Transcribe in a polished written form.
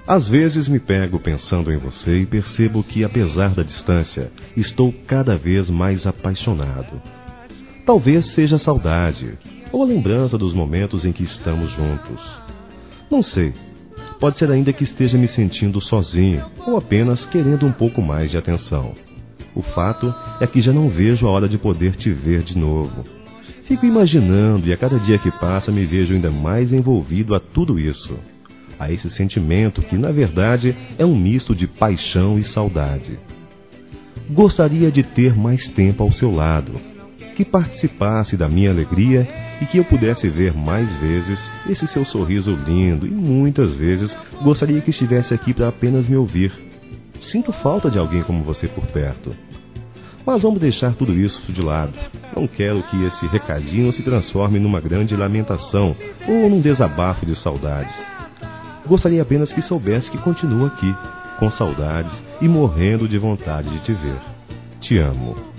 Às vezes me pego pensando em você e percebo que, apesar da distância, estou cada vez mais apaixonado. Talvez seja a saudade, ou a lembrança dos momentos em que estamos juntos. Não sei. Pode ser ainda que esteja me sentindo sozinho, ou apenas querendo um pouco mais de atenção. O fato é que já não vejo a hora de poder te ver de novo. Fico imaginando e a cada dia que passa me vejo ainda mais envolvido a tudo isso. A esse sentimento que, na verdade, é um misto de paixão e saudade. Gostaria de ter mais tempo ao seu lado, que participasse da minha alegria e que eu pudesse ver mais vezes esse seu sorriso lindo, e muitas vezes gostaria que estivesse aqui para apenas me ouvir. Sinto falta de alguém como você por perto. Mas vamos deixar tudo isso de lado. Não quero que esse recadinho se transforme numa grande lamentação ou num desabafo de saudades. Gostaria apenas que soubesse que continuo aqui, com saudades e morrendo de vontade de te ver. Te amo.